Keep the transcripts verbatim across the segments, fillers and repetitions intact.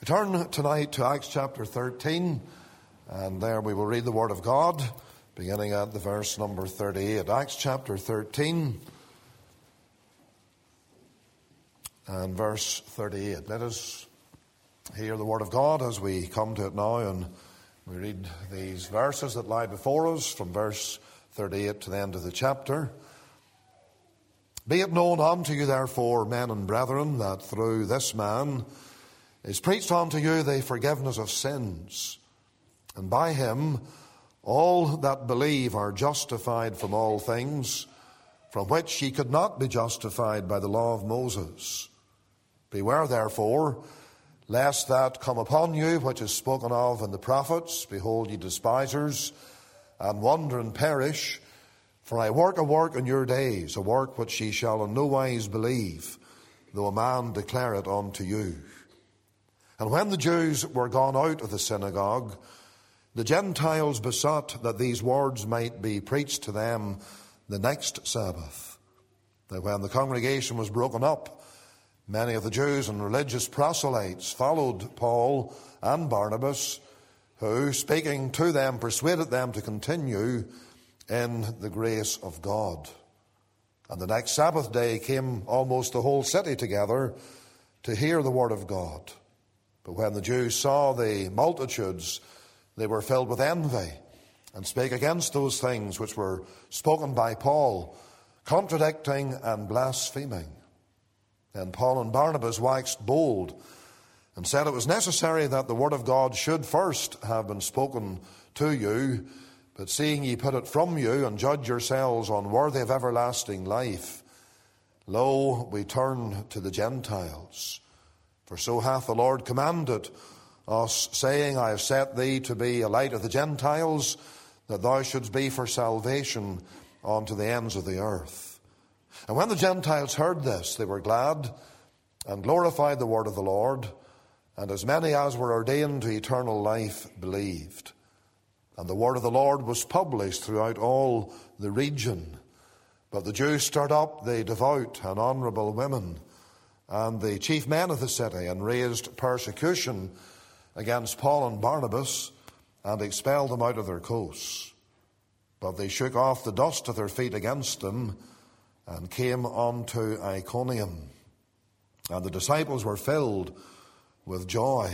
Turn tonight to Acts chapter thirteen, and there we will read the Word of God, beginning at the verse number thirty-eight. Acts chapter thirteen and verse thirty-eight. Let us hear the Word of God as we come to it now, and we read these verses that lie before us from verse thirty-eight to the end of the chapter. Be it known unto you, therefore, men and brethren, that through this man is preached unto you the forgiveness of sins, and by him all that believe are justified from all things, from which ye could not be justified by the law of Moses. Beware therefore, lest that come upon you which is spoken of in the prophets, behold, ye despisers, and wonder and perish. For I work a work in your days, a work which ye shall in no wise believe, though a man declare it unto you. And when the Jews were gone out of the synagogue, the Gentiles besought that these words might be preached to them the next Sabbath. Now when the congregation was broken up, many of the Jews and religious proselytes followed Paul and Barnabas, who, speaking to them, persuaded them to continue in the grace of God. And the next Sabbath day came almost the whole city together to hear the word of God. But when the Jews saw the multitudes, they were filled with envy, and spake against those things which were spoken by Paul, contradicting and blaspheming. Then Paul and Barnabas waxed bold, and said it was necessary that the word of God should first have been spoken to you, but seeing ye put it from you, and judge yourselves unworthy of everlasting life, lo, we turn to the Gentiles. For so hath the Lord commanded us, saying, I have set thee to be a light of the Gentiles, that thou shouldst be for salvation unto the ends of the earth. And when the Gentiles heard this, they were glad, and glorified the word of the Lord, and as many as were ordained to eternal life believed. And the word of the Lord was published throughout all the region. But the Jews stirred up the devout and honourable women, and the chief men of the city, and raised persecution against Paul and Barnabas, and expelled them out of their coasts. But they shook off the dust of their feet against them, and came unto Iconium. And the disciples were filled with joy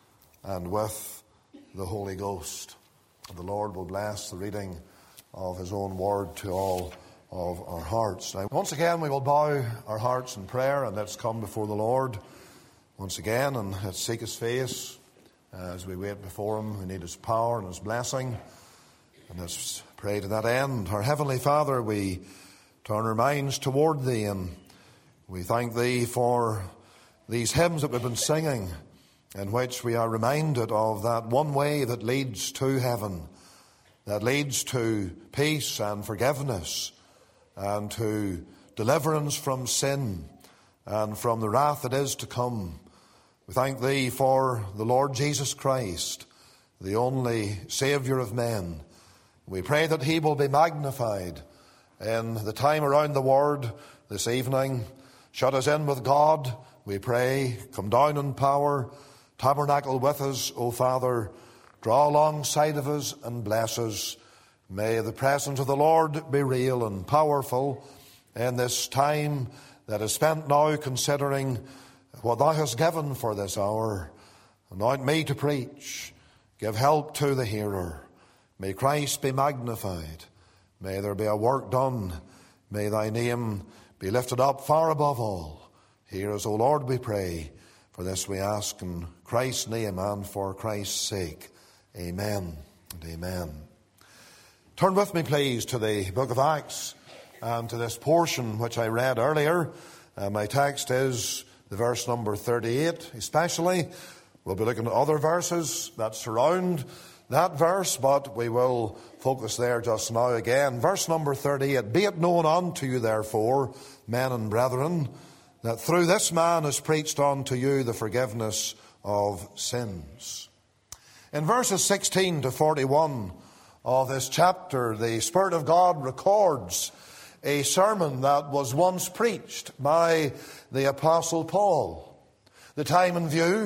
and with the Holy Ghost. And the Lord will bless the reading of his own word to all of our hearts. Now, once again, we will bow our hearts in prayer, and let's come before the Lord once again, and let's seek his face as we wait before him. We need his power and his blessing, and let's pray to that end. Our Heavenly Father, we turn our minds toward thee, and we thank thee for these hymns that we've been singing, in which we are reminded of that one way that leads to heaven, that leads to peace and forgiveness, and to deliverance from sin and from the wrath that is to come. We thank thee for the Lord Jesus Christ, the only Saviour of men. We pray that he will be magnified in the time around the word this evening. Shut us in with God, we pray. Come down in power, tabernacle with us, O Father. Draw alongside of us and bless us. May the presence of the Lord be real and powerful in this time that is spent now considering what thou hast given for this hour. Anoint me to preach. Give help to the hearer. May Christ be magnified. May there be a work done. May thy name be lifted up far above all. Hear us, O Lord, we pray. For this we ask in Christ's name and for Christ's sake. Amen and amen. Turn with me, please, to the book of Acts and to this portion which I read earlier. Uh, my text is the verse number thirty-eight, especially. We'll be looking at other verses that surround that verse, but we will focus there just now again. Verse number thirty-eight, Be it known unto you, therefore, men and brethren, that through this man is preached unto you the forgiveness of sins. In verses sixteen to forty-one of this chapter, the Spirit of God records a sermon that was once preached by the Apostle Paul. The time in view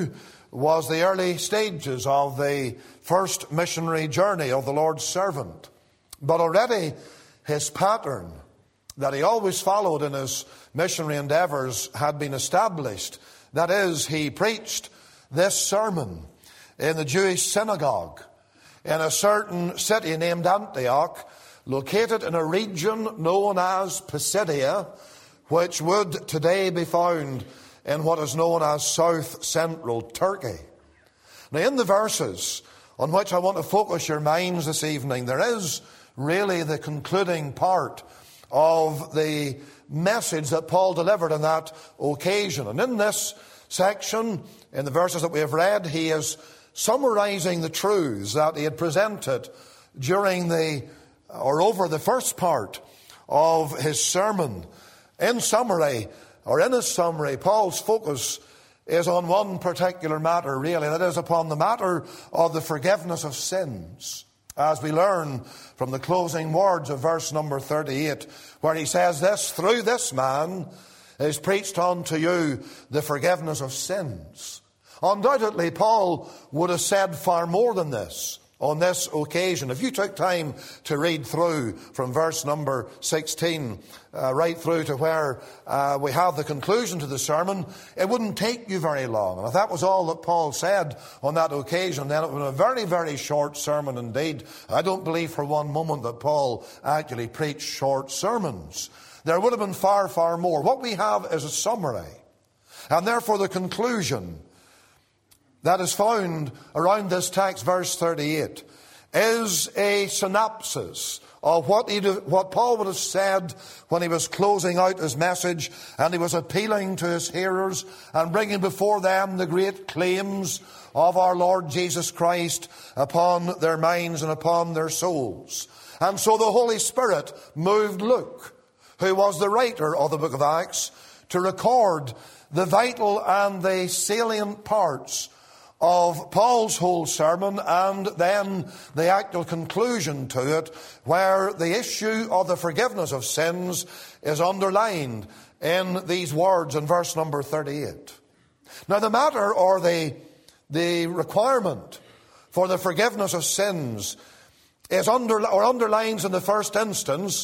was the early stages of the first missionary journey of the Lord's servant. But already his pattern that he always followed in his missionary endeavors had been established. That is, he preached this sermon in the Jewish synagogue in a certain city named Antioch, located in a region known as Pisidia, which would today be found in what is known as South Central Turkey. Now, in the verses on which I want to focus your minds this evening, there is really the concluding part of the message that Paul delivered on that occasion. And in this section, in the verses that we have read, he is summarizing the truths that he had presented during the, or over the first part of his sermon. In summary, or in his summary, Paul's focus is on one particular matter, really, that is upon the matter of the forgiveness of sins. As we learn from the closing words of verse number thirty-eight, where he says this, "Through this man is preached unto you the forgiveness of sins." Undoubtedly, Paul would have said far more than this on this occasion. If you took time to read through from verse number sixteen uh, right through to where uh, we have the conclusion to the sermon, it wouldn't take you very long. And if that was all that Paul said on that occasion, then it would have been a very, very short sermon indeed. I don't believe for one moment that Paul actually preached short sermons. There would have been far, far more. What we have is a summary, and therefore the conclusion that is found around this text, verse thirty-eight, is a synopsis of what, he, what Paul would have said when he was closing out his message and he was appealing to his hearers and bringing before them the great claims of our Lord Jesus Christ upon their minds and upon their souls. And so the Holy Spirit moved Luke, who was the writer of the book of Acts, to record the vital and the salient parts of Paul's whole sermon, and then the actual conclusion to it, where the issue of the forgiveness of sins is underlined in these words in verse number thirty-eight. Now, the matter or the, the requirement for the forgiveness of sins is under, or underlines in the first instance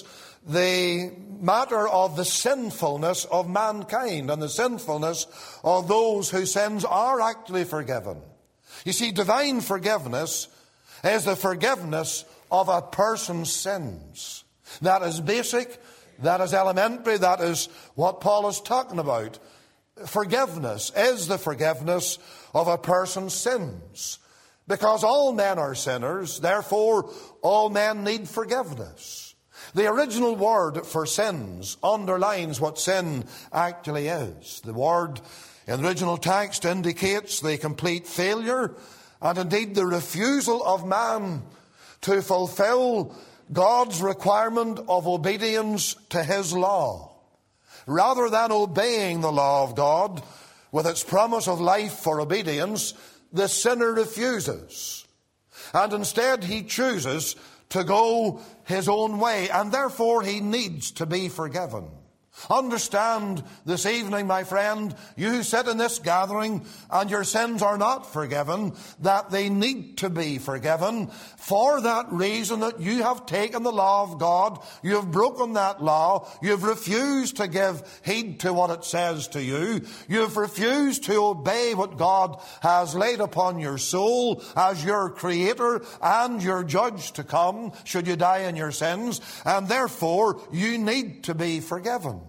the matter of the sinfulness of mankind and the sinfulness of those whose sins are actually forgiven. You see, divine forgiveness is the forgiveness of a person's sins. That is basic, that is elementary, that is what Paul is talking about. Forgiveness is the forgiveness of a person's sins. Because all men are sinners, therefore all men need forgiveness. The original word for sins underlines what sin actually is. The word in the original text indicates the complete failure and indeed the refusal of man to fulfill God's requirement of obedience to his law. Rather than obeying the law of God with its promise of life for obedience, the sinner refuses. And instead he chooses to go his own way, and therefore he needs to be forgiven. Understand this evening, my friend, you who sit in this gathering and your sins are not forgiven, that they need to be forgiven for that reason that you have taken the law of God, you have broken that law, you have refused to give heed to what it says to you, you have refused to obey what God has laid upon your soul as your creator and your judge to come, should you die in your sins, and therefore you need to be forgiven.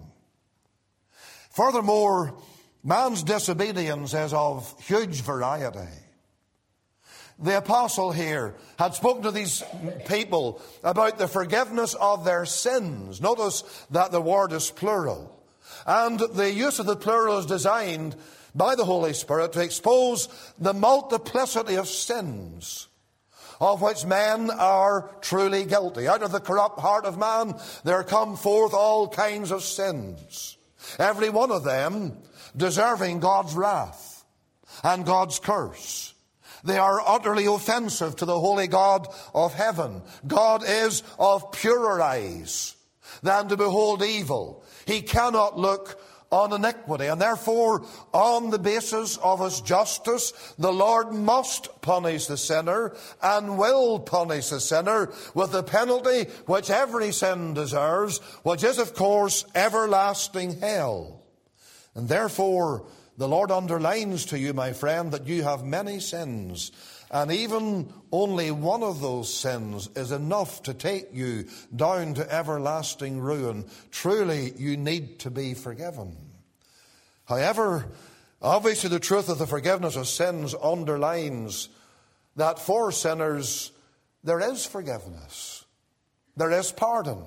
Furthermore, man's disobedience is of huge variety. The apostle here had spoken to these people about the forgiveness of their sins. Notice that the word is plural. And the use of the plural is designed by the Holy Spirit to expose the multiplicity of sins of which men are truly guilty. Out of the corrupt heart of man there come forth all kinds of sins. Every one of them deserving God's wrath and God's curse. They are utterly offensive to the holy God of heaven. God is of purer eyes than to behold evil. He cannot look on iniquity. And therefore, on the basis of his justice, the Lord must punish the sinner and will punish the sinner with the penalty which every sin deserves, which is, of course, everlasting hell. And therefore, the Lord underlines to you, my friend, that you have many sins. And even only one of those sins is enough to take you down to everlasting ruin. Truly, you need to be forgiven. However, obviously the truth of the forgiveness of sins underlines that for sinners there is forgiveness. There is pardon.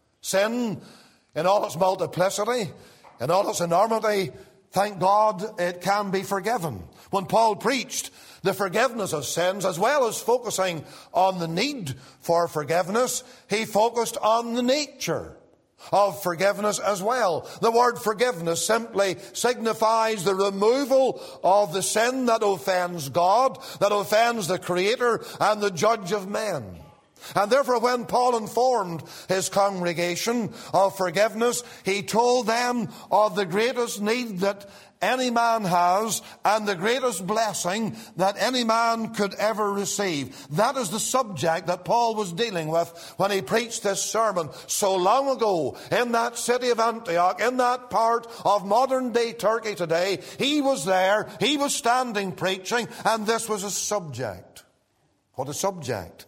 Sin, in all its multiplicity, in all its enormity, thank God it can be forgiven. When Paul preached the forgiveness of sins, as well as focusing on the need for forgiveness, he focused on the nature of forgiveness as well. The word forgiveness simply signifies the removal of the sin that offends God, that offends the Creator and the Judge of men. And therefore, when Paul informed his congregation of forgiveness, he told them of the greatest need that any man has and the greatest blessing that any man could ever receive. That is the subject that Paul was dealing with when he preached this sermon so long ago in that city of Antioch, in that part of modern-day Turkey today. He was there, he was standing preaching, and this was a subject. What a subject.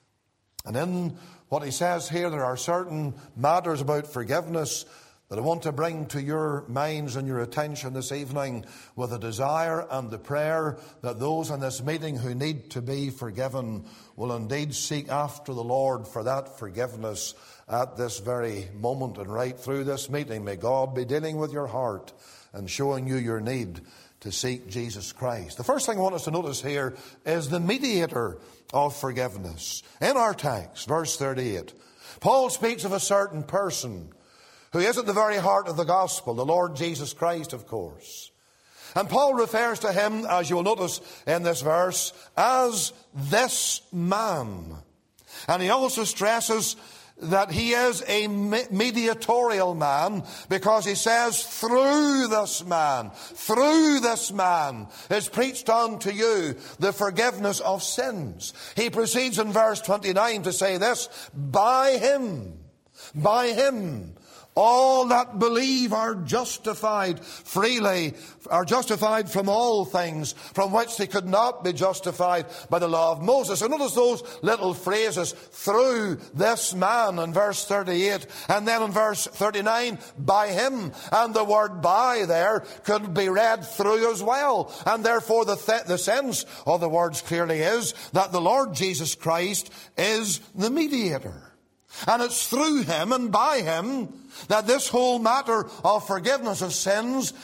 And in what he says here, there are certain matters about forgiveness that I want to bring to your minds and your attention this evening, with a desire and the prayer that those in this meeting who need to be forgiven will indeed seek after the Lord for that forgiveness at this very moment and right through this meeting. May God be dealing with your heart and showing you your need to seek Jesus Christ. The first thing I want us to notice here is the mediator of forgiveness. In our text, verse thirty-eight, Paul speaks of a certain person who is at the very heart of the gospel, the Lord Jesus Christ, of course. And Paul refers to him, as you will notice in this verse, as this man. And he also stresses that he is a mediatorial man, because he says, through this man, through this man is preached unto you the forgiveness of sins. He proceeds in verse twenty-nine to say this, by him, by him, all that believe are justified freely, are justified from all things from which they could not be justified by the law of Moses. And notice those little phrases, through this man in verse thirty-eight, and then in verse thirty-nine, by him. And the word by there could be read through as well. And therefore the, th- the sense of the words clearly is that the Lord Jesus Christ is the mediator. And it's through him and by him that this whole matter of forgiveness of sins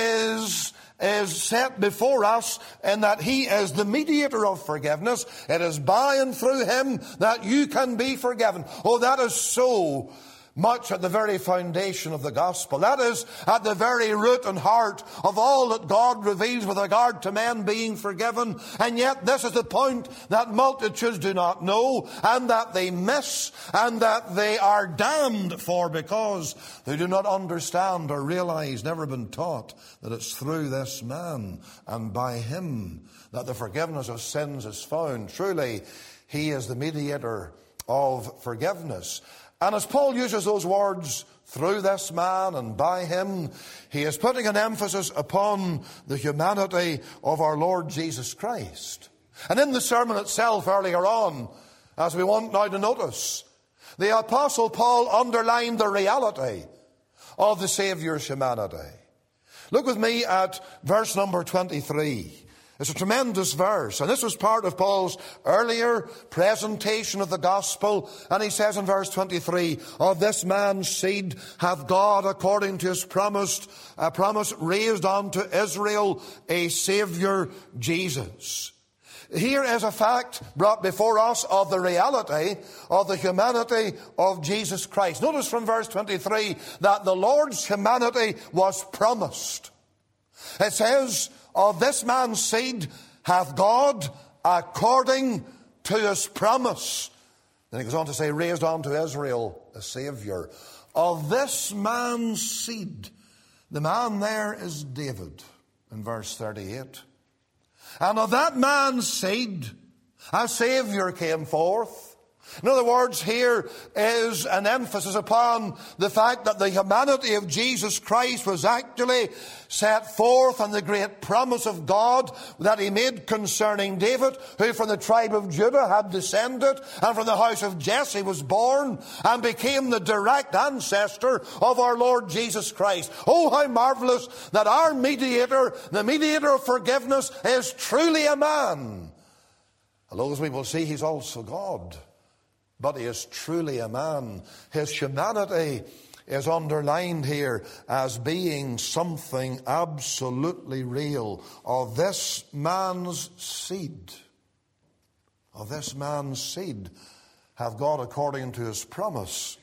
is, is set before us, in that he is the mediator of forgiveness. It is by and through him that you can be forgiven. Oh, that is so much at the very foundation of the gospel. That is at the very root and heart of all that God reveals with regard to men being forgiven. And yet this is the point that multitudes do not know, and that they miss, and that they are damned for, because they do not understand or realize, never been taught, that it's through this man and by him that the forgiveness of sins is found. Truly, he is the mediator of forgiveness. And as Paul uses those words, through this man and by him, he is putting an emphasis upon the humanity of our Lord Jesus Christ. And in the sermon itself earlier on, as we want now to notice, the Apostle Paul underlined the reality of the Saviour's humanity. Look with me at verse number twenty-three. It's a tremendous verse, and this was part of Paul's earlier presentation of the gospel. And he says in verse twenty-three, of this man's seed hath God, according to his promised, uh, promise, raised unto Israel a Saviour, Jesus. Here is a fact brought before us of the reality of the humanity of Jesus Christ. Notice from verse twenty-three that the Lord's humanity was promised. It says, of this man's seed hath God, according to his promise. Then he goes on to say, raised unto Israel a Saviour. Of this man's seed. The man there is David in verse thirty-eight. And of that man's seed a Saviour came forth. In other words, here is an emphasis upon the fact that the humanity of Jesus Christ was actually set forth in the great promise of God that he made concerning David, who from the tribe of Judah had descended, and from the house of Jesse was born, and became the direct ancestor of our Lord Jesus Christ. Oh, how marvelous that our mediator, the mediator of forgiveness, is truly a man. Although, as we will see, he's also God. But he is truly a man. His humanity is underlined here as being something absolutely real. Of this man's seed, of this man's seed, hath God, according to his promise,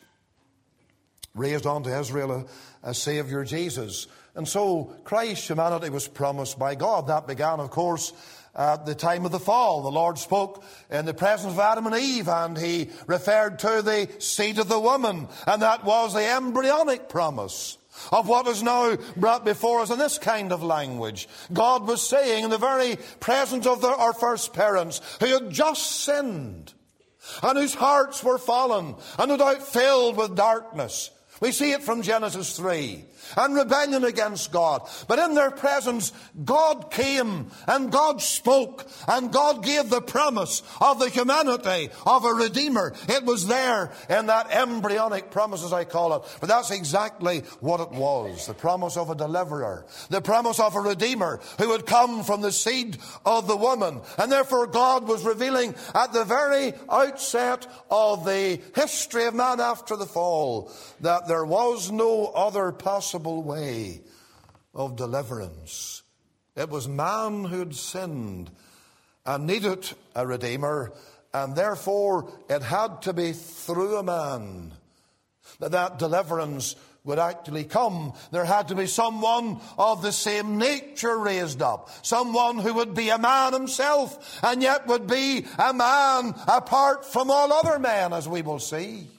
raised unto Israel a, a Saviour, Jesus. And so Christ's humanity was promised by God. That began, of course, at the time of the fall. The Lord spoke in the presence of Adam and Eve, and he referred to the seed of the woman, and that was the embryonic promise of what is now brought before us in this kind of language. God was saying in the very presence of the, our first parents, who had just sinned, and whose hearts were fallen, and no doubt filled with darkness. We see it from Genesis three. And rebellion against God. But in their presence, God came and God spoke and God gave the promise of the humanity of a Redeemer. It was there in that embryonic promise, as I call it. But that's exactly what it was. The promise of a deliverer. The promise of a Redeemer who would come from the seed of the woman. And therefore God was revealing at the very outset of the history of man after the fall that there was no other possible way of deliverance. It was man who'd sinned and needed a Redeemer, and therefore it had to be through a man that that deliverance would actually come. There had to be someone of the same nature raised up, someone who would be a man himself and yet would be a man apart from all other men, as we will see.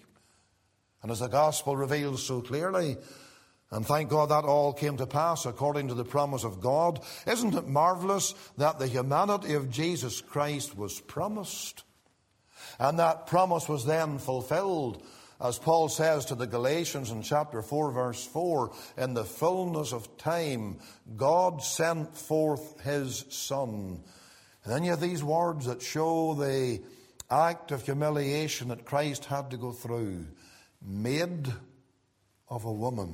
And as the gospel reveals so clearly, and thank God that all came to pass according to the promise of God. Isn't it marvelous that the humanity of Jesus Christ was promised? And that promise was then fulfilled. As Paul says to the Galatians in chapter four, verse four, in the fullness of time, God sent forth his Son. And then you have these words that show the act of humiliation that Christ had to go through. Made of a woman.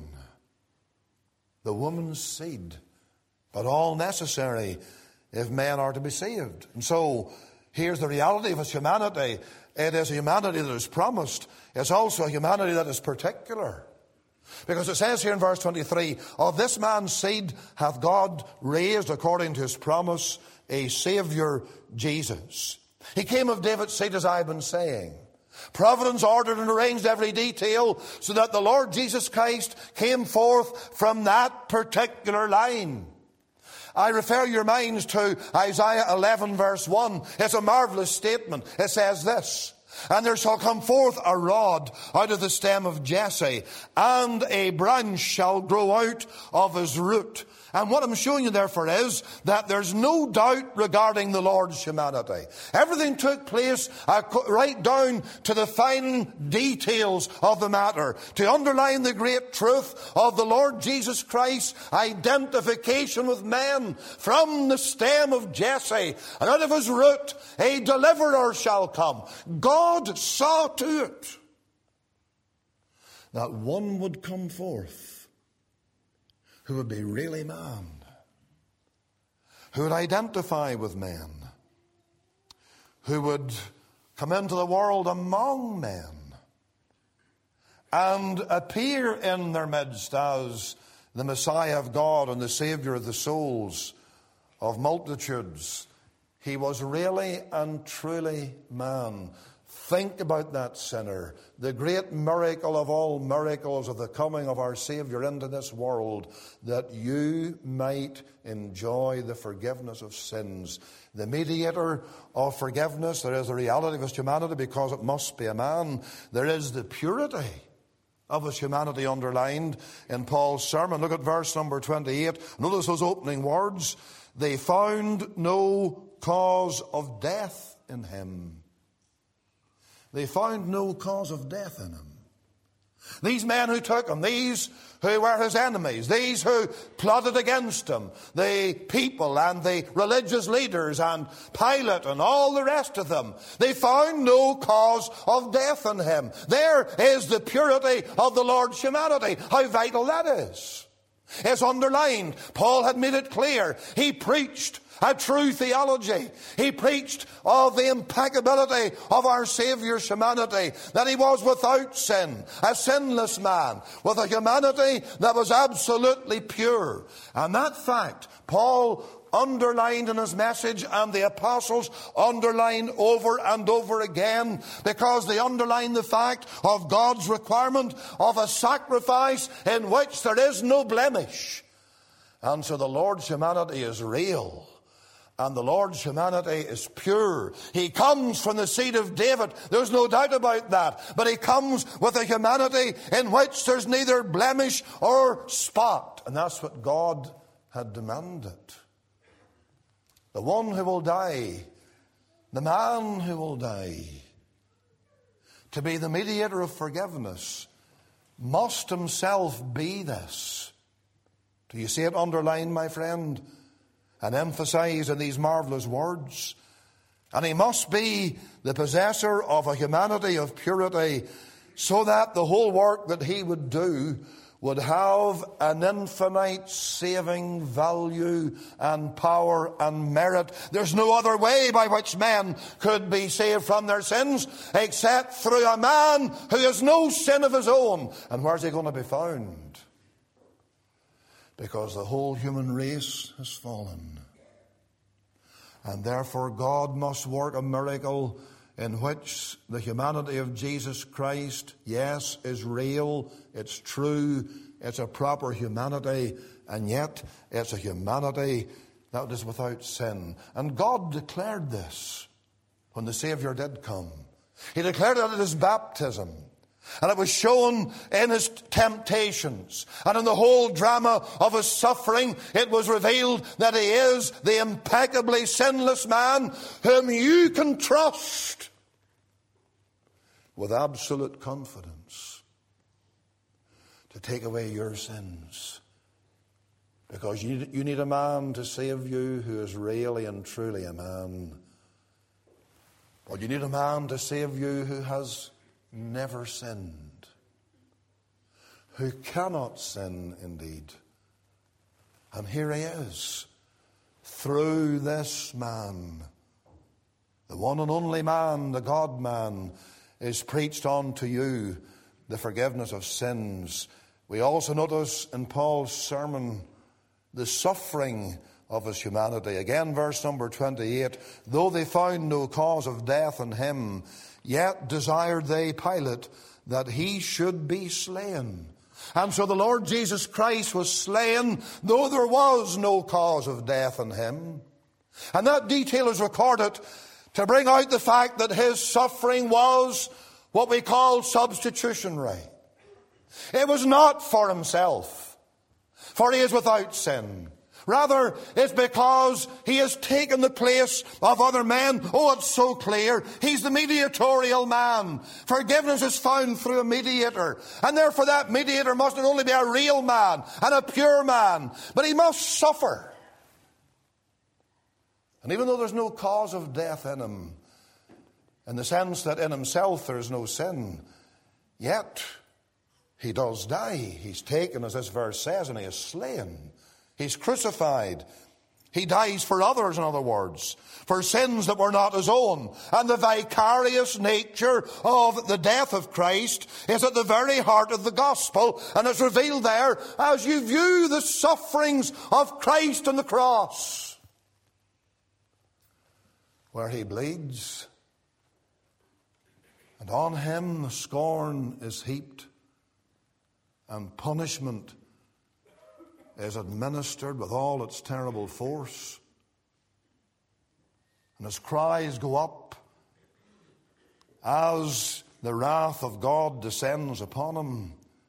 The woman's seed, but all necessary if men are to be saved. And so, here's the reality of his humanity. It is a humanity that is promised. It's also a humanity that is particular. Because it says here in verse twenty-three, of this man's seed hath God raised, according to his promise, a Saviour, Jesus. He came of David's seed, as I've been saying. Providence ordered and arranged every detail so that the Lord Jesus Christ came forth from that particular line. I refer your minds to Isaiah eleven verse one. It's a marvelous statement. It says this, and there shall come forth a rod out of the stem of Jesse, and a branch shall grow out of his root. And what I'm showing you therefore is that there's no doubt regarding the Lord's humanity. Everything took place uh, right down to the fine details of the matter to underline the great truth of the Lord Jesus Christ's identification with men. From the stem of Jesse and out of his root a deliverer shall come. God saw to it that one would come forth who would be really man, who would identify with men, who would come into the world among men and appear in their midst as the Messiah of God and the Saviour of the souls of multitudes. He was really and truly man. Think about that sinner. The great miracle of all miracles of the coming of our Saviour into this world, that you might enjoy the forgiveness of sins. The mediator of forgiveness, there is the reality of his humanity because it must be a man. There is the purity of his humanity underlined in Paul's sermon. Look at verse number twenty-eight. Notice those opening words. They found no cause of death in him. They found no cause of death in him. These men who took him, these who were his enemies, these who plotted against him, the people and the religious leaders and Pilate and all the rest of them, they found no cause of death in him. There is the purity of the Lord's humanity. How vital that is. It's underlined. Paul had made it clear. He preached a true theology. He preached of the impeccability of our Saviour's humanity, that he was without sin, a sinless man, with a humanity that was absolutely pure. And that fact, Paul underlined in his message, and the apostles underlined over and over again, because they underline the fact of God's requirement of a sacrifice in which there is no blemish. And so the Lord's humanity is real. And the Lord's humanity is pure. He comes from the seed of David. There's no doubt about that. But he comes with a humanity in which there's neither blemish or spot. And that's what God had demanded. The one who will die, the man who will die, to be the mediator of forgiveness, must himself be this. Do you see it underlined, my friend? And emphasized in these marvelous words. And he must be the possessor of a humanity of purity, so that the whole work that he would do would have an infinite saving value and power and merit. There's no other way by which men could be saved from their sins except through a man who has no sin of his own. And where's he going to be found? Because the whole human race has fallen. And therefore God must work a miracle in which the humanity of Jesus Christ, yes, is real, it's true, it's a proper humanity, and yet it's a humanity that is without sin. And God declared this when the Savior did come. He declared it at his baptism. And it was shown in his temptations. And in the whole drama of his suffering, it was revealed that he is the impeccably sinless man whom you can trust with absolute confidence to take away your sins. Because you, you need a man to save you who is really and truly a man. But you need a man to save you who has never sinned, who cannot sin indeed. And here he is, through this man, the one and only man, the God-man, is preached unto you the forgiveness of sins. We also notice in Paul's sermon the suffering of his humanity. Again, verse number twenty-eight, though they found no cause of death in him, yet desired they Pilate that he should be slain. And so the Lord Jesus Christ was slain, though there was no cause of death in him. And that detail is recorded to bring out the fact that his suffering was what we call substitutionary. It was not for himself, for he is without sin. Rather, it's because he has taken the place of other men. Oh, it's so clear. He's the mediatorial man. Forgiveness is found through a mediator. And therefore that mediator must not only be a real man and a pure man, but he must suffer. And even though there's no cause of death in him, in the sense that in himself there is no sin, yet he does die. He's taken, as this verse says, and he is slain. He's crucified. He dies for others, in other words, for sins that were not his own. And the vicarious nature of the death of Christ is at the very heart of the gospel, and it's revealed there as you view the sufferings of Christ on the cross, where he bleeds, and on him the scorn is heaped, and punishment is administered with all its terrible force. And his cries go up as the wrath of God descends upon him.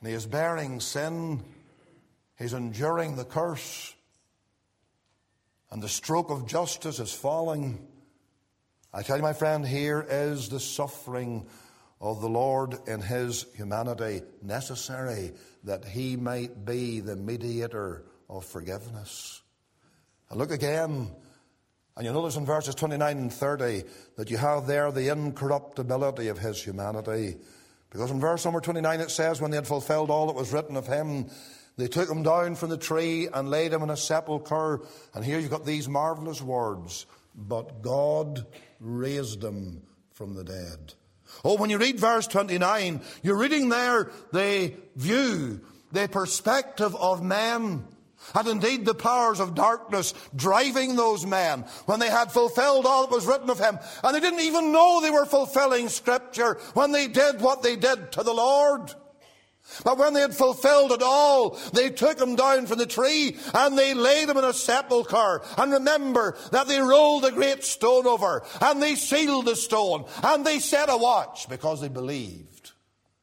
And he is bearing sin. He's enduring the curse. And the stroke of justice is falling. I tell you, my friend, here is the suffering of the Lord in his humanity, necessary that he might be the mediator of forgiveness. And look again, and you notice in verses twenty-nine and thirty that you have there the incorruptibility of his humanity. Because in verse number twenty-nine it says, when they had fulfilled all that was written of him, they took him down from the tree and laid him in a sepulchre. And here you've got these marvelous words, but God raised him from the dead. Oh, when you read verse twenty-nine, you're reading there the view, the perspective of men, and indeed the powers of darkness driving those men when they had fulfilled all that was written of him. And they didn't even know they were fulfilling Scripture when they did what they did to the Lord. But when they had fulfilled it all, they took him down from the tree and they laid him in a sepulchre. And remember that they rolled a great stone over and they sealed the stone and they set a watch because they believed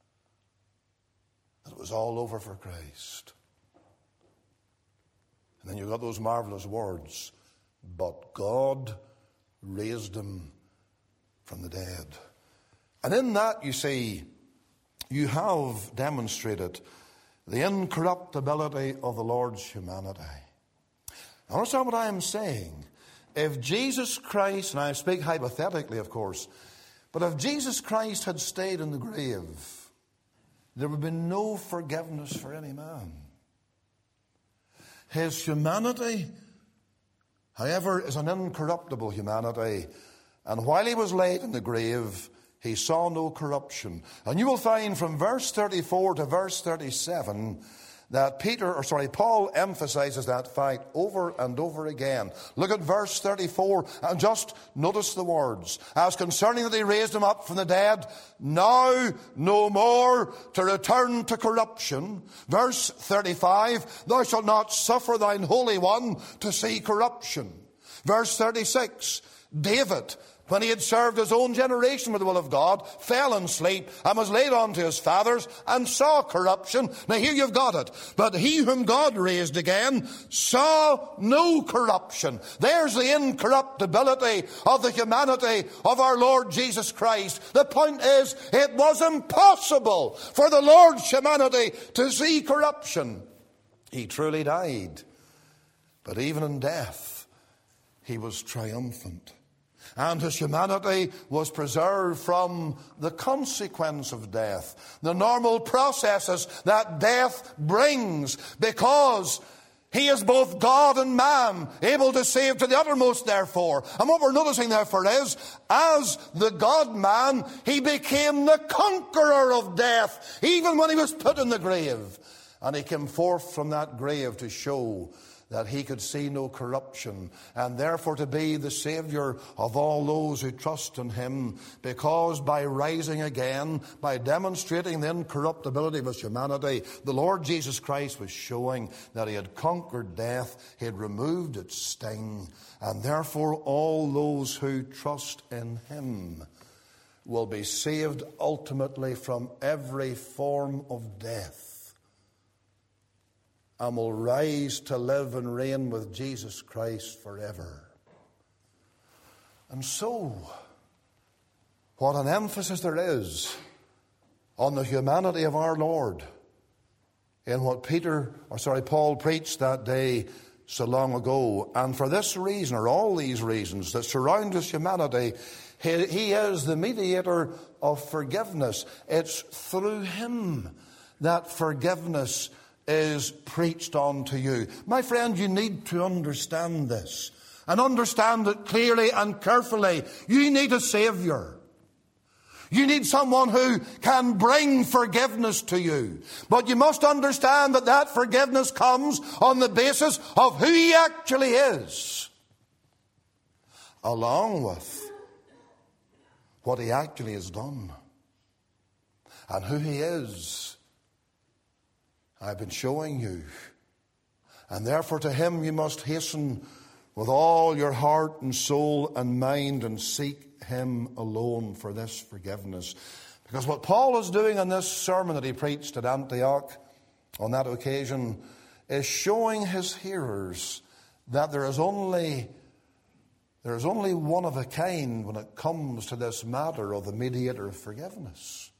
that it was all over for Christ. And then you've got those marvelous words, but God raised him from the dead. And in that, you see, you have demonstrated the incorruptibility of the Lord's humanity. Understand what I am saying? If Jesus Christ, and I speak hypothetically, of course, but if Jesus Christ had stayed in the grave, there would be no forgiveness for any man. His humanity, however, is an incorruptible humanity. And while he was laid in the grave, he saw no corruption. And you will find from verse thirty-four to verse thirty-seven that Peter, or sorry, Paul emphasizes that fact over and over again. Look at verse thirty-four and just notice the words. As concerning that he raised him up from the dead, now no more to return to corruption. Verse thirty-five, thou shalt not suffer thine Holy One to see corruption. Verse thirty-six, David, when he had served his own generation with the will of God, fell in sleep and was laid on to his fathers and saw corruption. Now here you've got it. But he whom God raised again saw no corruption. There's the incorruptibility of the humanity of our Lord Jesus Christ. The point is, it was impossible for the Lord's humanity to see corruption. He truly died. But even in death, he was triumphant. And his humanity was preserved from the consequence of death, the normal processes that death brings, because he is both God and man, able to save to the uttermost, therefore. And what we're noticing, therefore, is, as the God-man, he became the conqueror of death, even when he was put in the grave. And he came forth from that grave to show that he could see no corruption, and therefore to be the Savior of all those who trust in him, because by rising again, by demonstrating the incorruptibility of his humanity, the Lord Jesus Christ was showing that he had conquered death, he had removed its sting, and therefore all those who trust in him will be saved ultimately from every form of death, and will rise to live and reign with Jesus Christ forever. And so, what an emphasis there is on the humanity of our Lord in what Peter, or sorry, Paul preached that day so long ago. And for this reason, or all these reasons that surround his humanity, he, he is the mediator of forgiveness. It's through him that forgiveness is preached on to you. My friend, you need to understand this, and understand it clearly and carefully. You need a Savior. You need someone who can bring forgiveness to you. But you must understand that that forgiveness comes on the basis of who he actually is, along with what he actually has done and who he is. I've been showing you. And therefore to him you must hasten with all your heart and soul and mind, and seek him alone for this forgiveness. Because what Paul is doing in this sermon that he preached at Antioch on that occasion is showing his hearers that there is only there is only one of a kind when it comes to this matter of the mediator of forgiveness.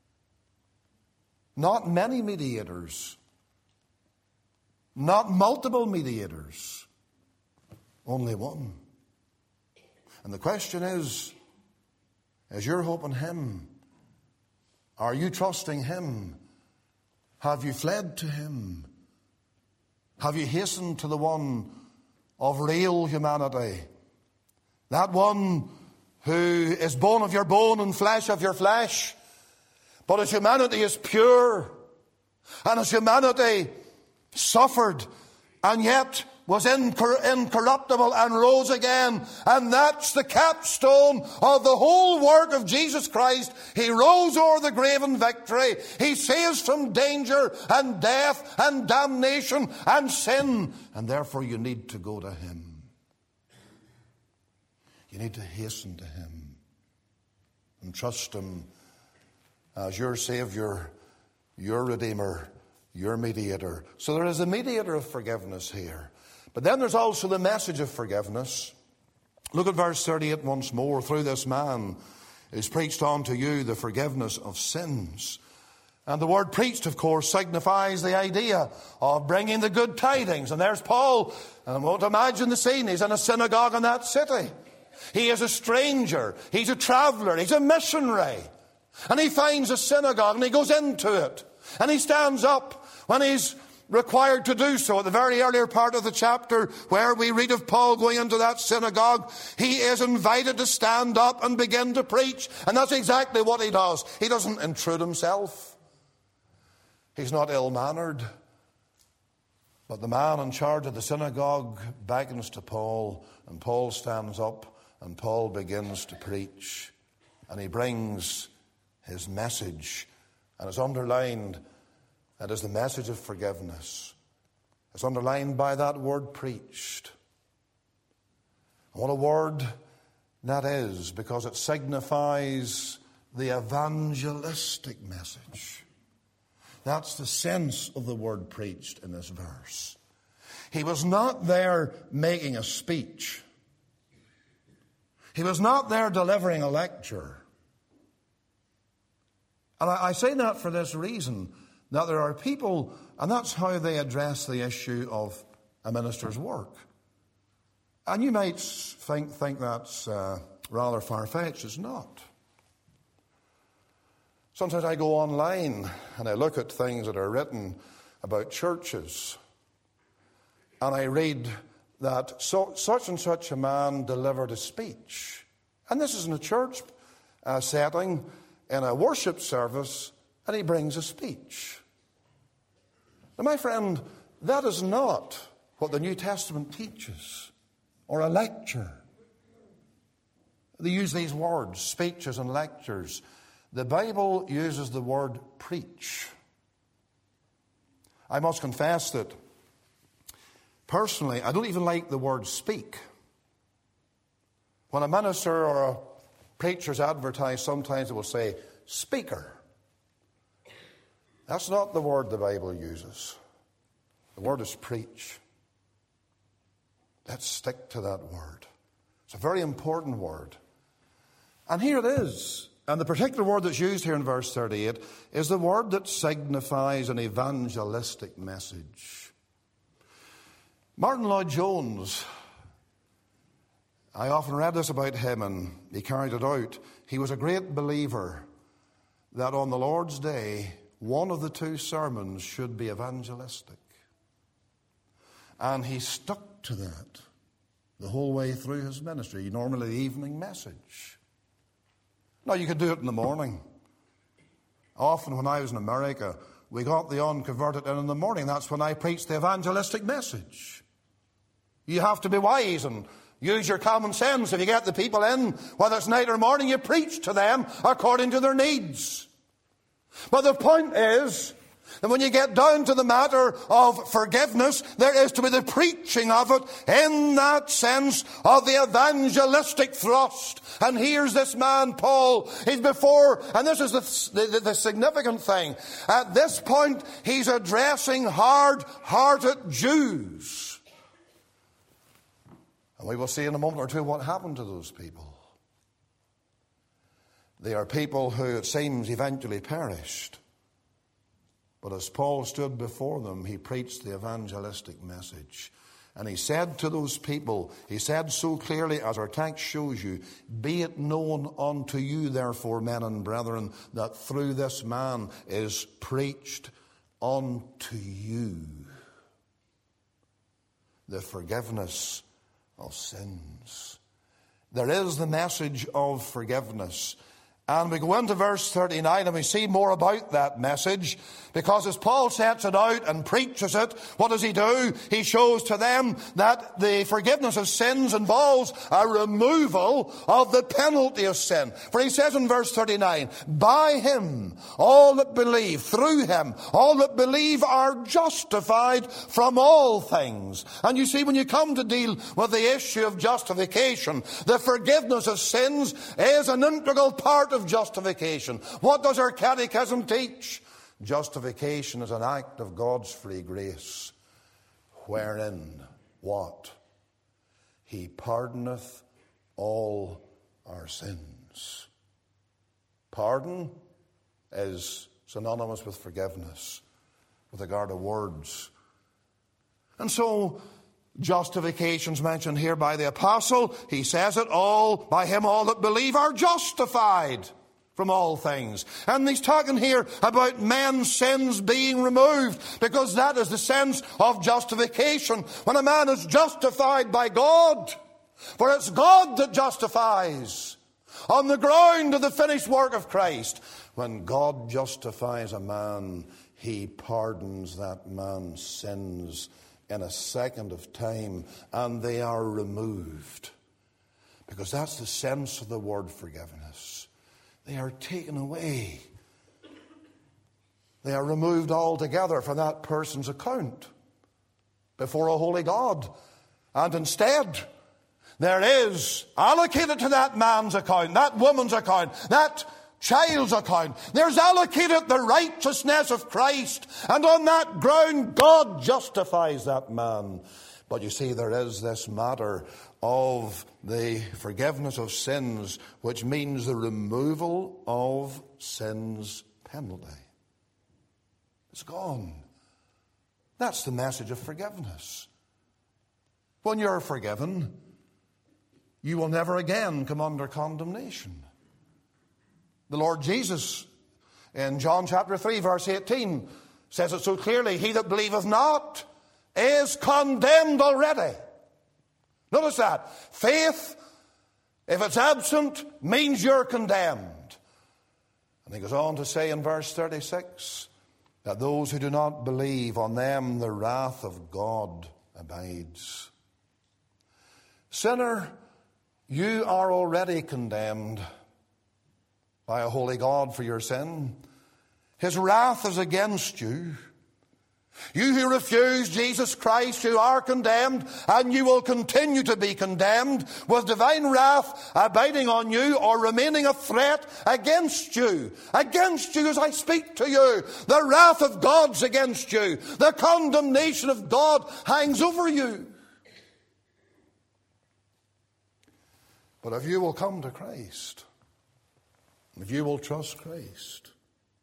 Not many mediators, not multiple mediators, only one. And the question is, is your hope in him? Are you trusting him? Have you fled to him? Have you hastened to the one of real humanity? That one who is bone of your bone and flesh of your flesh. But his humanity is pure. And his humanity suffered and yet was incor- incorruptible and rose again. And that's the capstone of the whole work of Jesus Christ. He rose over the grave in victory. He saves from danger and death and damnation and sin. And therefore you need to go to him. You need to hasten to him and trust him as your Savior, your Redeemer, your mediator. So there is a mediator of forgiveness here. But then there's also the message of forgiveness. Look at verse thirty-eight once more. Through this man is preached unto you the forgiveness of sins. And the word preached, of course, signifies the idea of bringing the good tidings. And there's Paul. And I won't imagine the scene. He's in a synagogue in that city. He is a stranger. He's a traveler. He's a missionary. And he finds a synagogue and he goes into it. And he stands up when he's required to do so. At the very earlier part of the chapter where we read of Paul going into that synagogue, he is invited to stand up and begin to preach. And that's exactly what he does. He doesn't intrude himself. He's not ill-mannered. But the man in charge of the synagogue beckons to Paul, and Paul stands up and Paul begins to preach. And he brings his message. And it's underlined, that is the message of forgiveness. It's underlined by that word preached. And what a word that is, because it signifies the evangelistic message. That's the sense of the word preached in this verse. He was not there making a speech. He was not there delivering a lecture. And I, I say that for this reason, that there are people, and that's how they address the issue of a minister's work. And you might think, think that's uh, rather far-fetched. It's not. Sometimes I go online and I look at things that are written about churches, and I read that so, such and such a man delivered a speech. And this is in a church uh, setting, in a worship service, and he brings a speech. Now, my friend, that is not what the New Testament teaches, or a lecture. They use these words, speeches and lectures. The Bible uses the word preach. I must confess that personally, I don't even like the word speak. When a minister or a preacher's advertised, sometimes they will say, speaker. That's not the word the Bible uses. The word is preach. Let's stick to that word. It's a very important word. And here it is. And the particular word that's used here in verse thirty-eight is the word that signifies an evangelistic message. Martin Lloyd-Jones, I often read this about him, and he carried it out. He was a great believer that on the Lord's Day, one of the two sermons should be evangelistic. And he stuck to that the whole way through his ministry, normally the evening message. Now, you could do it in the morning. Often when I was in America, we got the unconverted in in the morning. That's when I preached the evangelistic message. You have to be wise and use your common sense. If you get the people in, whether it's night or morning, you preach to them according to their needs. But the point is And when you get down to the matter of forgiveness, there is to be the preaching of it in that sense of the evangelistic thrust. And here's this man, Paul. He's before, and this is the, the, the significant thing. At this point, he's addressing hard-hearted Jews. And we will see in a moment or two what happened to those people. They are people who, it seems, eventually perished. But as Paul stood before them, he preached the evangelistic message. And he said to those people, he said so clearly as our text shows you, "Be it known unto you, therefore, men and brethren, that through this man is preached unto you the forgiveness of sins." There is the message of forgiveness. And we go into verse thirty-nine and we see more about that message, because as Paul sets it out and preaches it, what does he do? He shows to them that the forgiveness of sins involves a removal of the penalty of sin. For he says in verse thirty-nine, "By him all that believe, through him all that believe are justified from all things." And you see, when you come to deal with the issue of justification, the forgiveness of sins is an integral part of justification. What does our catechism teach? Justification is an act of God's free grace, wherein what? He pardoneth all our sins. Pardon is synonymous with forgiveness, with regard to words. And so, justification's mentioned here by the apostle. He says it all, by him all that believe are justified from all things. And he's talking here about men's sins being removed, because that is the sense of justification. When a man is justified by God, for it's God that justifies on the ground of the finished work of Christ. When God justifies a man, he pardons that man's sins in a second of time, and they are removed. Because that's the sense of the word forgiveness. They are taken away. They are removed altogether from that person's account before a holy God. And instead, there is allocated to that man's account, that woman's account, that child's account, there's allocated the righteousness of Christ, and on that ground God justifies that man. But you see, there is this matter of the forgiveness of sins, which means the removal of sin's penalty. It's gone. That's the message of forgiveness. When you're forgiven, you will never again come under condemnation. The Lord Jesus, in John chapter three, verse eighteen, says it so clearly, "He that believeth not is condemned already." Notice that. Faith, if it's absent, means you're condemned. And he goes on to say in verse thirty-six, that those who do not believe, on them the wrath of God abides. Sinner, you are already condemned by a holy God for your sin. His wrath is against you. You who refuse Jesus Christ, you are condemned, and you will continue to be condemned, with divine wrath abiding on you or remaining a threat against you. Against you as I speak to you. The wrath of God's against you. The condemnation of God hangs over you. But if you will come to Christ, if you will trust Christ,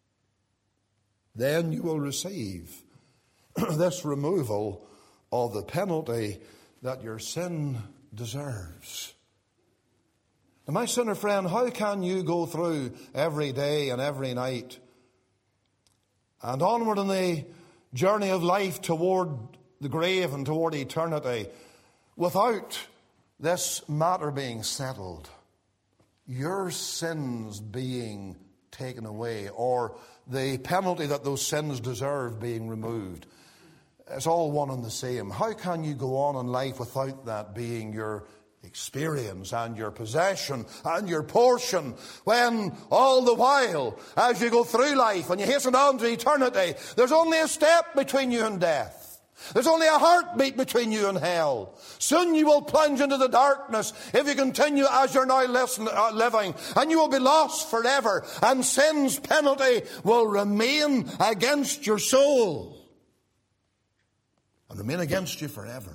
then you will receive this removal of the penalty that your sin deserves. Now, my sinner friend, how can you go through every day and every night and onward in the journey of life toward the grave and toward eternity without this matter being settled? Your sins being taken away, or the penalty that those sins deserve being removed. It's all one and the same. How can you go on in life without that being your experience and your possession and your portion, when all the while, as you go through life and you hasten on to eternity, there's only a step between you and death. There's only a heartbeat between you and hell. Soon you will plunge into the darkness if you continue as you're now living, and you will be lost forever, and sin's penalty will remain against your soul and remain against you forever.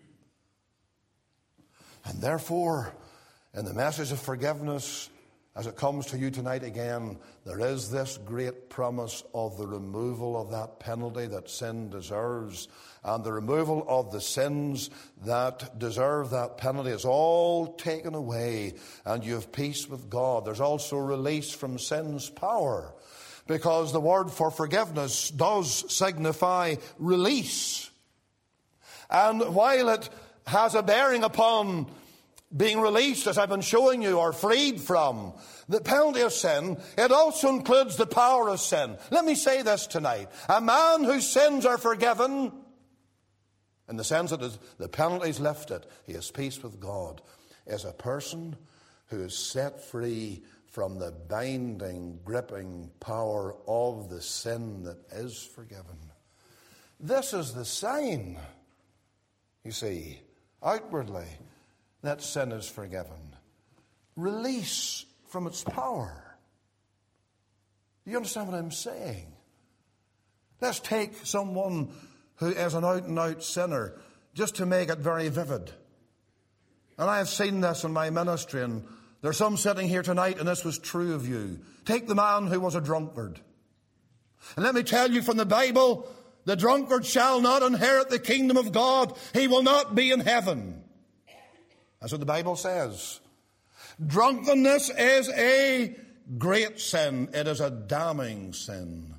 And therefore, in the message of forgiveness, as it comes to you tonight again, there is this great promise of the removal of that penalty that sin deserves. And the removal of the sins that deserve that penalty is all taken away, and you have peace with God. There's also release from sin's power, because the word for forgiveness does signify release. And while it has a bearing upon being released, as I've been showing you, or freed from the penalty of sin, it also includes the power of sin. Let me say this tonight. A man whose sins are forgiven, in the sense that the penalty is lifted, he has peace with God, is a person who is set free from the binding, gripping power of the sin that is forgiven. This is the sign, you see, outwardly, that sin is forgiven. Release from its power. Do you understand what I'm saying? Let's take someone who is an out-and-out sinner, just to make it very vivid. And I have seen this in my ministry, and there are some sitting here tonight, and this was true of you. Take the man who was a drunkard. And let me tell you from the Bible, the drunkard shall not inherit the kingdom of God. He will not be in heaven. That's what the Bible says. Drunkenness is a great sin. It is a damning sin.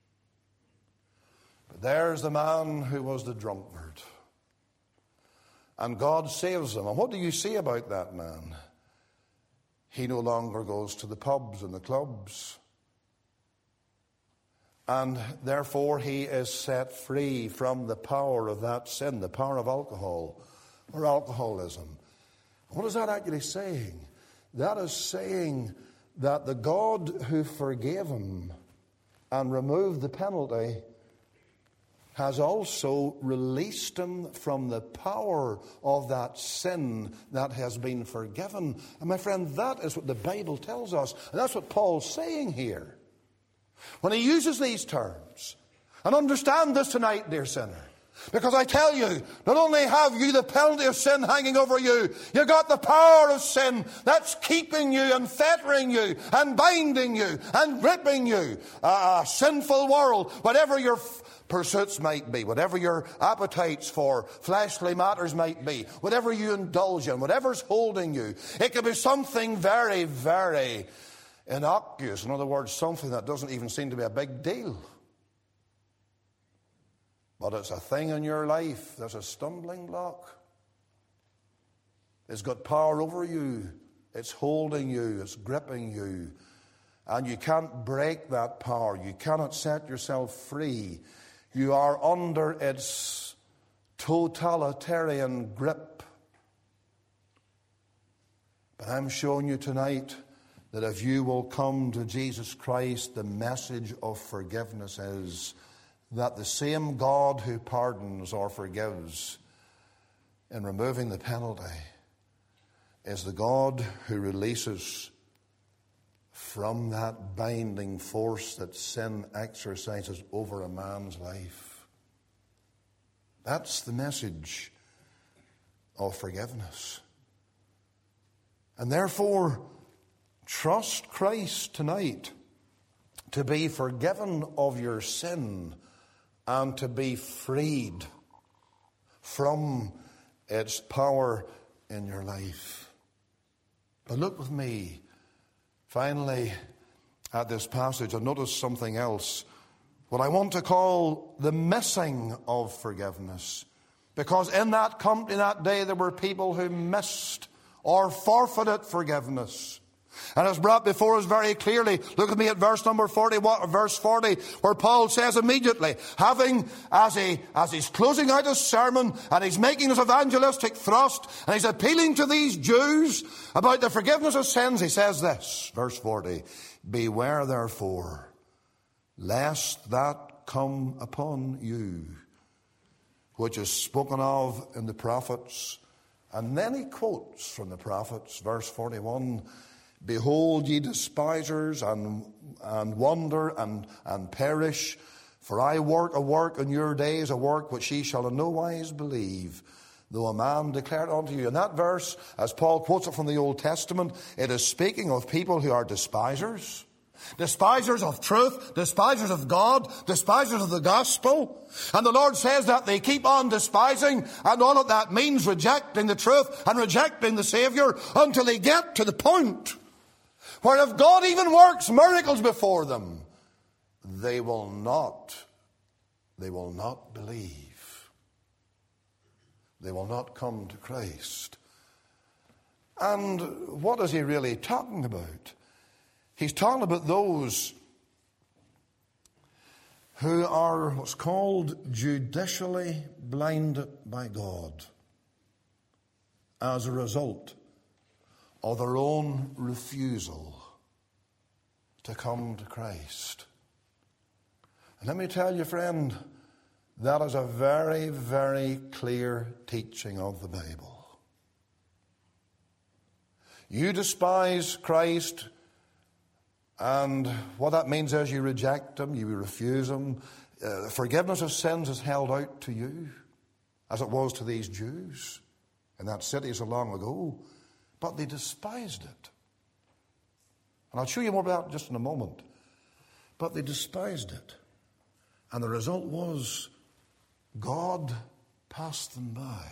But there's the man who was the drunkard. And God saves him. And what do you see about that man? He no longer goes to the pubs and the clubs. And therefore he is set free from the power of that sin, the power of alcohol or alcoholism. What is that actually saying? That is saying that the God who forgave him and removed the penalty has also released him from the power of that sin that has been forgiven. And my friend, that is what the Bible tells us. And that's what Paul's saying here. When he uses these terms, and understand this tonight, dear sinner, because I tell you, not only have you the penalty of sin hanging over you, you've got the power of sin that's keeping you and fettering you and binding you and gripping you. A, a sinful world, whatever your f- pursuits might be, whatever your appetites for fleshly matters might be, whatever you indulge in, whatever's holding you, it could be something very, very innocuous. In other words, something that doesn't even seem to be a big deal. But it's a thing in your life that's a stumbling block. It's got power over you. It's holding you. It's gripping you. And you can't break that power. You cannot set yourself free. You are under its totalitarian grip. But I'm showing you tonight that if you will come to Jesus Christ, the message of forgiveness is that the same God who pardons or forgives in removing the penalty is the God who releases from that binding force that sin exercises over a man's life. That's the message of forgiveness. And therefore, trust Christ tonight to be forgiven of your sin and to be freed from its power in your life. But look with me, finally, at this passage and notice something else. What I want to call the missing of forgiveness. Because in that company that day there were people who missed or forfeited forgiveness. And it's brought before us very clearly. Look at me at verse number forty, verse forty, where Paul says immediately, having, as he, as he's closing out his sermon, and he's making his evangelistic thrust, and he's appealing to these Jews about the forgiveness of sins, he says this, verse forty, beware therefore, lest that come upon you, which is spoken of in the prophets. And then he quotes from the prophets, verse forty-one, behold, ye despisers, and, and wonder, and, and perish. For I work a work in your days, a work which ye shall in no wise believe, though a man declare it unto you. In that verse, as Paul quotes it from the Old Testament, it is speaking of people who are despisers. Despisers of truth, despisers of God, despisers of the gospel. And the Lord says that they keep on despising, and all of that means rejecting the truth and rejecting the Savior until they get to the point where if God even works miracles before them, they will not, they will not believe. They will not come to Christ. And what is he really talking about? He's talking about those who are what's called judicially blinded by God as a result of their own refusal to come to Christ. And let me tell you, friend, that is a very, very clear teaching of the Bible. You despise Christ, and what that means is you reject him, you refuse him. Uh, forgiveness of sins is held out to you, as it was to these Jews in that city so long ago. But they despised it. And I'll show you more about it just in a moment. But they despised it. And the result was God passed them by.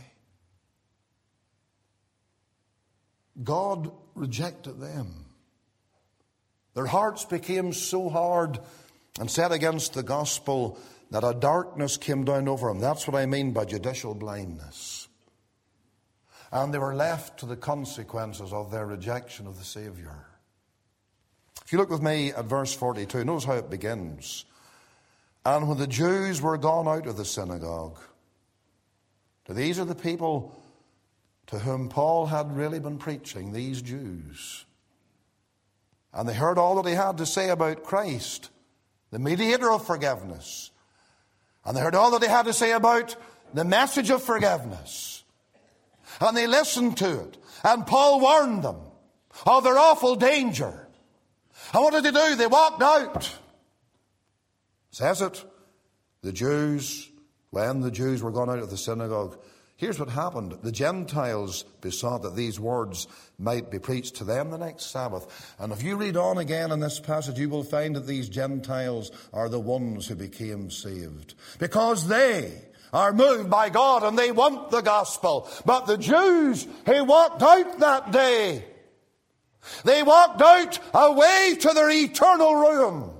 God rejected them. Their hearts became so hard and set against the gospel that a darkness came down over them. That's what I mean by judicial blindness. And they were left to the consequences of their rejection of the Savior. If you look with me at verse forty-two, notice how it begins. And when the Jews were gone out of the synagogue, so these are the people to whom Paul had really been preaching, these Jews. And they heard all that he had to say about Christ, the mediator of forgiveness. And they heard all that he had to say about the message of forgiveness. And they listened to it. And Paul warned them of their awful danger. And what did they do? They walked out. Says it. The Jews, when the Jews were gone out of the synagogue, here's what happened. The Gentiles besought that these words might be preached to them the next Sabbath. And if you read on again in this passage, you will find that these Gentiles are the ones who became saved. Because they are moved by God and they want the gospel. But the Jews who walked out that day, they walked out away to their eternal ruin,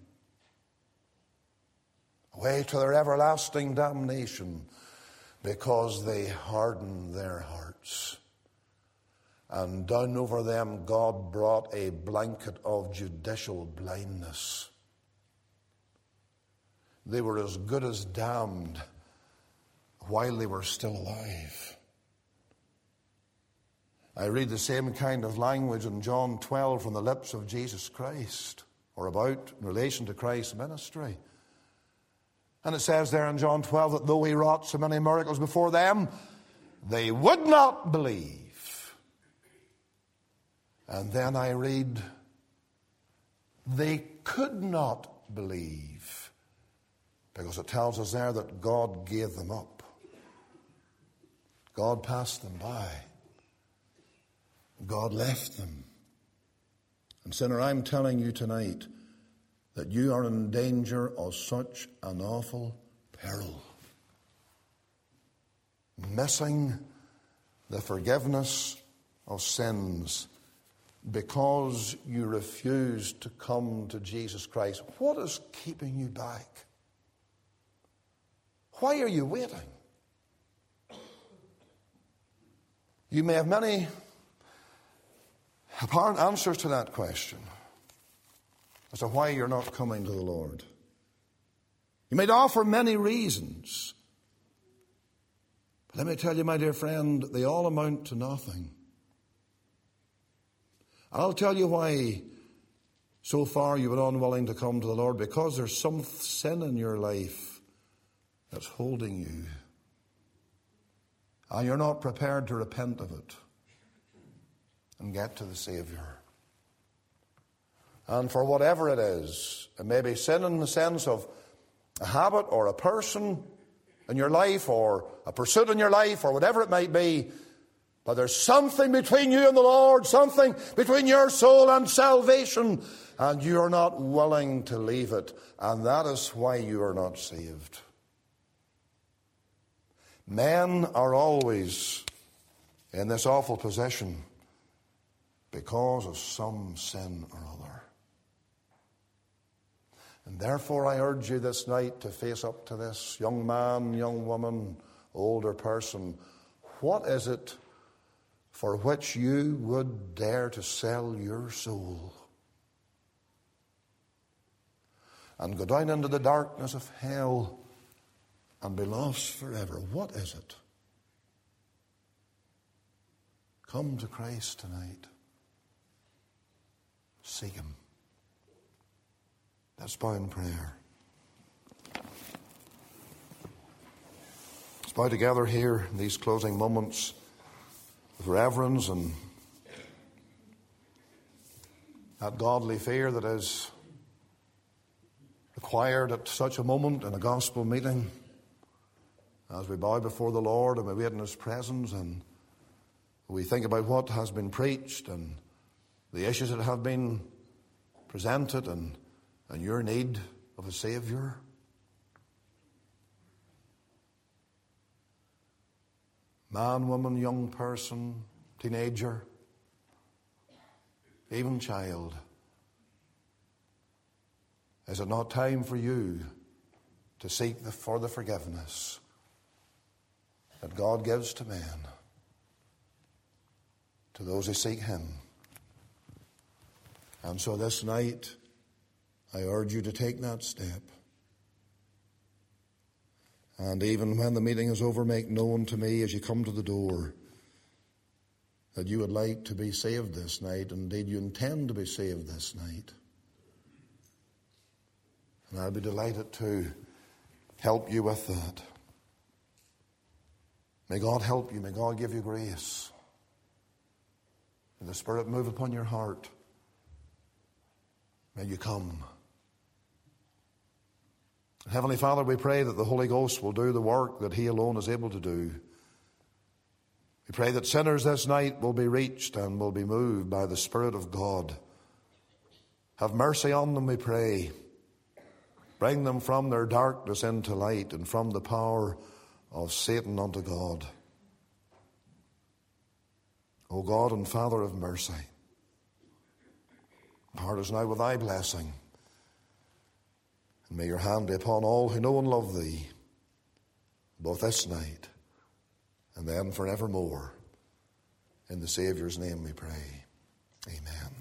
away to their everlasting damnation, because they hardened their hearts. And down over them God brought a blanket of judicial blindness. They were as good as damned while they were still alive. I read the same kind of language in John twelve from the lips of Jesus Christ, or about in relation to Christ's ministry. And it says there in John twelve that though he wrought so many miracles before them, they would not believe. And then I read, they could not believe, because it tells us there that God gave them up. God passed them by. God left them. And sinner, I'm telling you tonight that you are in danger of such an awful peril. Missing the forgiveness of sins because you refuse to come to Jesus Christ. What is keeping you back? Why are you waiting? You may have many apparent answers to that question as to why you're not coming to the Lord. You might offer many reasons. But let me tell you, my dear friend, they all amount to nothing. I'll tell you why so far you've been unwilling to come to the Lord. Because there's some sin in your life that's holding you. And you're not prepared to repent of it and get to the Savior. And for whatever it is, it may be sin in the sense of a habit or a person in your life or a pursuit in your life or whatever it might be, but there's something between you and the Lord, something between your soul and salvation, and you're not willing to leave it, and that is why you are not saved. Men are always in this awful position because of some sin or other. And therefore I urge you this night to face up to this, young man, young woman, older person. What is it for which you would dare to sell your soul and go down into the darkness of hell and be lost forever? What is it? Come to Christ tonight. Seek Him. Let's bow in prayer. Let's bow together here in these closing moments with reverence and that godly fear that is required at such a moment in a gospel meeting, as we bow before the Lord and we wait in His presence and we think about what has been preached and the issues that have been presented and, and your need of a Savior. Man, woman, young person, teenager, even child. Is it not time for you to seek the, for the forgiveness that God gives to men, to those who seek Him? And so this night, I urge you to take that step. And even when the meeting is over, make known to me as you come to the door that you would like to be saved this night. Indeed, you intend to be saved this night. And I'll be delighted to help you with that. May God help you. May God give you grace. May the Spirit move upon your heart. May you come. Heavenly Father, we pray that the Holy Ghost will do the work that He alone is able to do. We pray that sinners this night will be reached and will be moved by the Spirit of God. Have mercy on them, we pray. Bring them from their darkness into light and from the power of Satan unto God. O God and Father of mercy, part us now with Thy blessing. And may Your hand be upon all who know and love Thee, both this night and then forevermore. In the Saviour's name we pray. Amen.